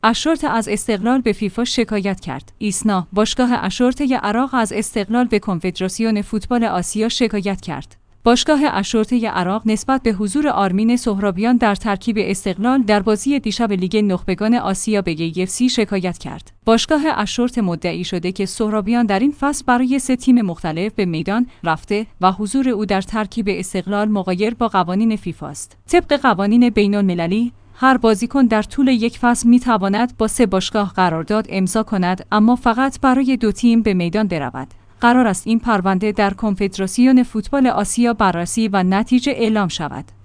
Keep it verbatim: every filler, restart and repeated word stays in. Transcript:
اشورت از استقلال به فیفا شکایت کرد. ایسنا، باشگاه اشورته عراق از استقلال به کنفدراسیون فوتبال آسیا شکایت کرد. باشگاه اشورته عراق نسبت به حضور آرمین سهرابیان در ترکیب استقلال در بازی دیشب لیگ نخبگان آسیا به ای اف سی شکایت کرد. باشگاه اشورت مدعی شده که سهرابیان در این فصل برای سه تیم مختلف به میدان رفته و حضور او در ترکیب استقلال مغایر با قوانین فیفا است. طبق قوانین بین‌المللی، هر بازیکن در طول یک فصل می‌تواند با سه باشگاه قرارداد امضا کند، اما فقط برای دو تیم به میدان برود. قرار است این پرونده در کنفدراسیون فوتبال آسیا بررسی و نتیجه اعلام شود.